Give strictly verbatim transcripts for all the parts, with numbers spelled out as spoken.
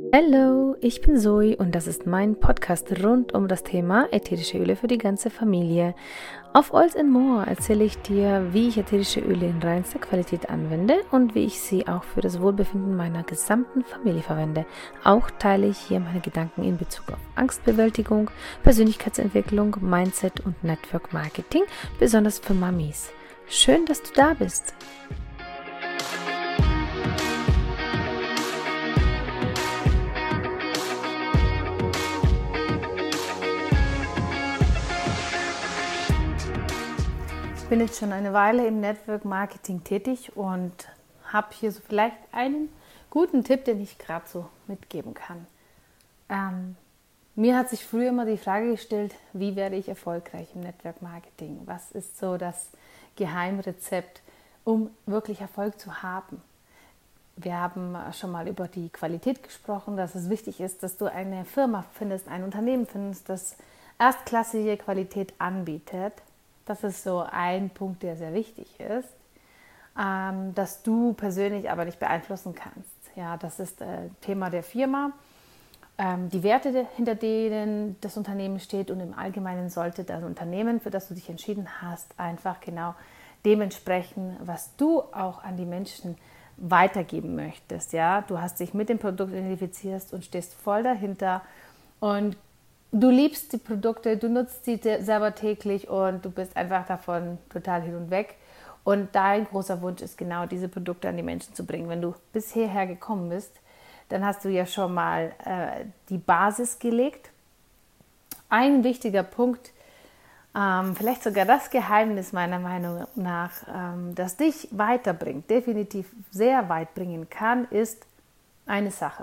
Hallo, ich bin Zoe und das ist mein Podcast rund um das Thema ätherische Öle für die ganze Familie. Auf Oils and More erzähle ich dir, wie ich ätherische Öle in reinster Qualität anwende und wie ich sie auch für das Wohlbefinden meiner gesamten Familie verwende. Auch teile ich hier meine Gedanken in Bezug auf Angstbewältigung, Persönlichkeitsentwicklung, Mindset und Network Marketing, besonders für Mamis. Schön, dass du da bist. Ich bin jetzt schon eine Weile im Network Marketing tätig und habe hier so vielleicht einen guten Tipp, den ich gerade so mitgeben kann. Ähm, mir hat sich früher immer die Frage gestellt, wie werde ich erfolgreich im Network Marketing? Was ist so das Geheimrezept, um wirklich Erfolg zu haben? Wir haben schon mal über die Qualität gesprochen, dass es wichtig ist, dass du eine Firma findest, ein Unternehmen findest, das erstklassige Qualität anbietet. Das ist so ein Punkt, der sehr wichtig ist, ähm, dass du persönlich aber nicht beeinflussen kannst. Ja, das ist äh, Thema der Firma, ähm, die Werte, hinter denen das Unternehmen steht, und im Allgemeinen sollte das Unternehmen, für das du dich entschieden hast, einfach genau dementsprechend, was du auch an die Menschen weitergeben möchtest. Ja, du hast dich mit dem Produkt identifiziert und stehst voll dahinter und du liebst die Produkte, du nutzt sie selber täglich und du bist einfach davon total hin und weg. Und dein großer Wunsch ist genau, diese Produkte an die Menschen zu bringen. Wenn du bis hierher gekommen bist, dann hast du ja schon mal äh, die Basis gelegt. Ein wichtiger Punkt, ähm, vielleicht sogar das Geheimnis meiner Meinung nach, ähm, das dich weiterbringt, definitiv sehr weit bringen kann, ist eine Sache.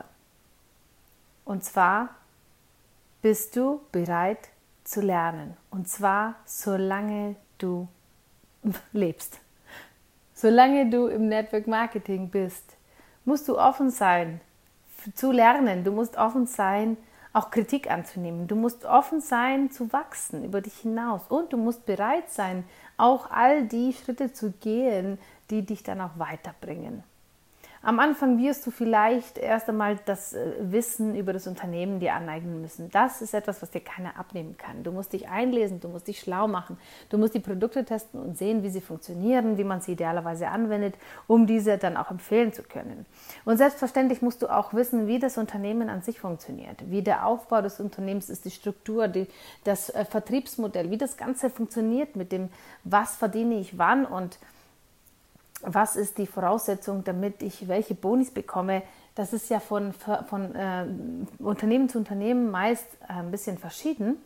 Und zwar: Bist du bereit zu lernen? Und zwar, solange du lebst. Solange du im Network Marketing bist, musst du offen sein zu lernen. Du musst offen sein, auch Kritik anzunehmen. Du musst offen sein, zu wachsen über dich hinaus. Und du musst bereit sein, auch all die Schritte zu gehen, die dich dann auch weiterbringen. Am Anfang wirst du vielleicht erst einmal das Wissen über das Unternehmen dir aneignen müssen. Das ist etwas, was dir keiner abnehmen kann. Du musst dich einlesen, du musst dich schlau machen, du musst die Produkte testen und sehen, wie sie funktionieren, wie man sie idealerweise anwendet, um diese dann auch empfehlen zu können. Und selbstverständlich musst du auch wissen, wie das Unternehmen an sich funktioniert, wie der Aufbau des Unternehmens ist, die Struktur, die, das Vertriebsmodell, wie das Ganze funktioniert mit dem, was verdiene ich wann und was ist die Voraussetzung, damit ich welche Bonis bekomme. Das ist ja von, von äh, Unternehmen zu Unternehmen meist äh, ein bisschen verschieden.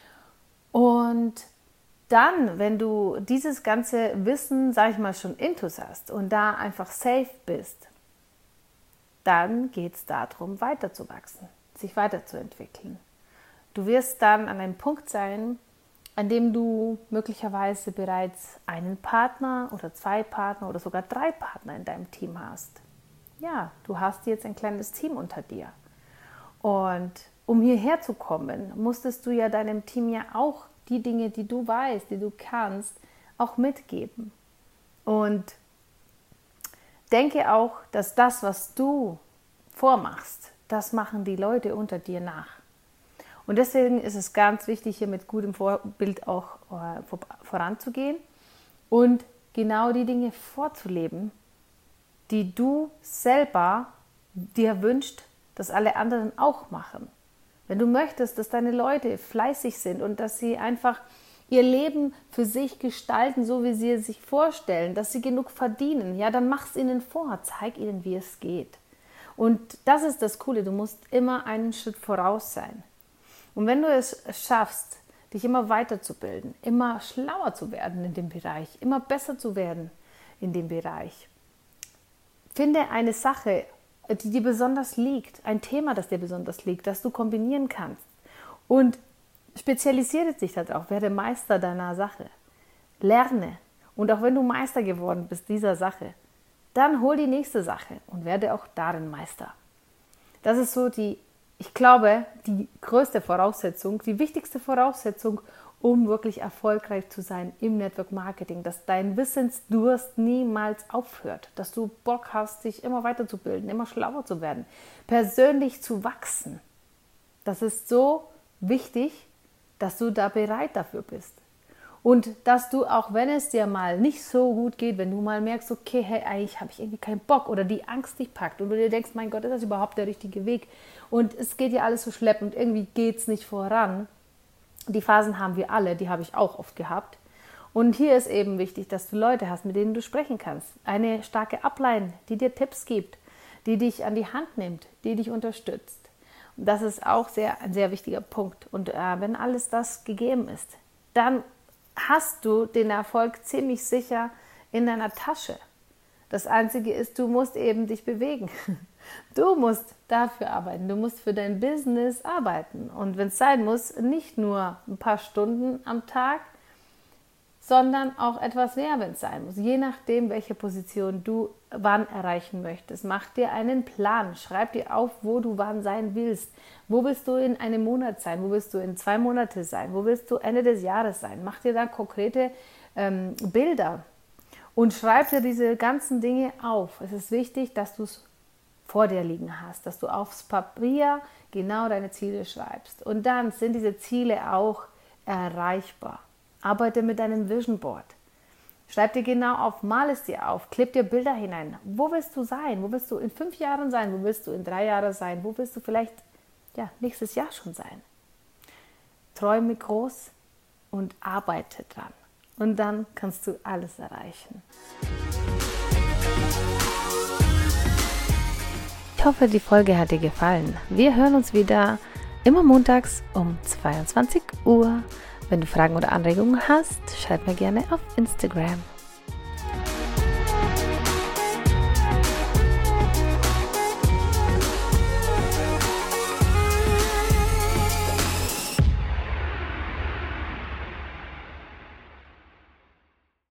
Und dann, wenn du dieses ganze Wissen, sag ich mal, schon intus hast und da einfach safe bist, dann geht es darum, weiterzuwachsen, sich weiterzuentwickeln. Du wirst dann an einem Punkt sein, an dem du möglicherweise bereits einen Partner oder zwei Partner oder sogar drei Partner in deinem Team hast. Ja, du hast jetzt ein kleines Team unter dir. Und um hierher zu kommen, musstest du ja deinem Team ja auch die Dinge, die du weißt, die du kannst, auch mitgeben. Und denke auch, dass das, was du vormachst, das machen die Leute unter dir nach. Und deswegen ist es ganz wichtig, hier mit gutem Vorbild auch äh, voranzugehen und genau die Dinge vorzuleben, die du selber dir wünschst, dass alle anderen auch machen. Wenn du möchtest, dass deine Leute fleißig sind und dass sie einfach ihr Leben für sich gestalten, so wie sie es sich vorstellen, dass sie genug verdienen, ja, dann mach es ihnen vor, zeig ihnen, wie es geht. Und das ist das Coole, du musst immer einen Schritt voraus sein. Und wenn du es schaffst, dich immer weiterzubilden, immer schlauer zu werden in dem Bereich, immer besser zu werden in dem Bereich, finde eine Sache, die dir besonders liegt, ein Thema, das dir besonders liegt, das du kombinieren kannst und spezialisiere dich darauf, werde Meister deiner Sache, lerne. Und auch wenn du Meister geworden bist dieser Sache, dann hol die nächste Sache und werde auch darin Meister. Das ist so die Ich glaube, die größte Voraussetzung, die wichtigste Voraussetzung, um wirklich erfolgreich zu sein im Network Marketing, dass dein Wissensdurst niemals aufhört, dass du Bock hast, dich immer weiterzubilden, immer schlauer zu werden, persönlich zu wachsen. Das ist so wichtig, dass du da bereit dafür bist. Und dass du, auch wenn es dir mal nicht so gut geht, wenn du mal merkst, okay, hey, eigentlich habe ich irgendwie keinen Bock oder die Angst dich packt und du dir denkst, mein Gott, ist das überhaupt der richtige Weg? Und es geht ja alles so schleppend, irgendwie geht es nicht voran. Die Phasen haben wir alle, die habe ich auch oft gehabt. Und hier ist eben wichtig, dass du Leute hast, mit denen du sprechen kannst. Eine starke Upline, die dir Tipps gibt, die dich an die Hand nimmt, die dich unterstützt. Und das ist auch sehr, ein sehr wichtiger Punkt. Und äh, wenn alles das gegeben ist, dann hast du den Erfolg ziemlich sicher in deiner Tasche. Das Einzige ist, du musst eben dich bewegen. Du musst dafür arbeiten, du musst für dein Business arbeiten. Und wenn es sein muss, nicht nur ein paar Stunden am Tag, sondern auch etwas mehr, wenn es sein muss. Je nachdem, welche Position du wann erreichen möchtest. Mach dir einen Plan, schreib dir auf, wo du wann sein willst. Wo willst du in einem Monat sein? Wo willst du in zwei Monate sein? Wo willst du Ende des Jahres sein? Mach dir da konkrete ähm, Bilder und schreib dir diese ganzen Dinge auf. Es ist wichtig, dass du es vor dir liegen hast, dass du aufs Papier genau deine Ziele schreibst. Und dann sind diese Ziele auch erreichbar. Arbeite mit deinem Vision Board. Schreib dir genau auf, mal es dir auf, kleb dir Bilder hinein. Wo willst du sein? Wo willst du in fünf Jahren sein? Wo willst du in drei Jahren sein? Wo willst du vielleicht ja, nächstes Jahr schon sein? Träume groß und arbeite dran. Und dann kannst du alles erreichen. Ich hoffe, die Folge hat dir gefallen. Wir hören uns wieder immer montags um zweiundzwanzig Uhr. Wenn du Fragen oder Anregungen hast, schreib mir gerne auf Instagram.